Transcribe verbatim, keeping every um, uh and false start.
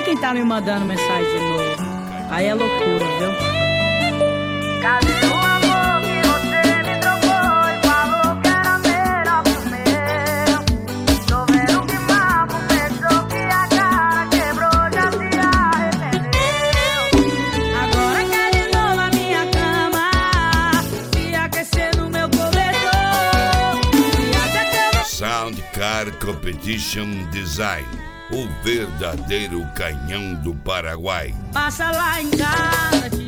quem tá me mandando mensagem de novo. Aí é loucura, viu? Cadê o amor que você me trocou e falou que era melhor que o meu? Tô vendo que Marco pensou que a cara quebrou, já se arrependeu. Agora quer de novo a minha cama, se aquecer no meu cobertor. Se acha que eu vou... Sound Car Competition Design, o verdadeiro canhão do Paraguai. Passa lá em casa,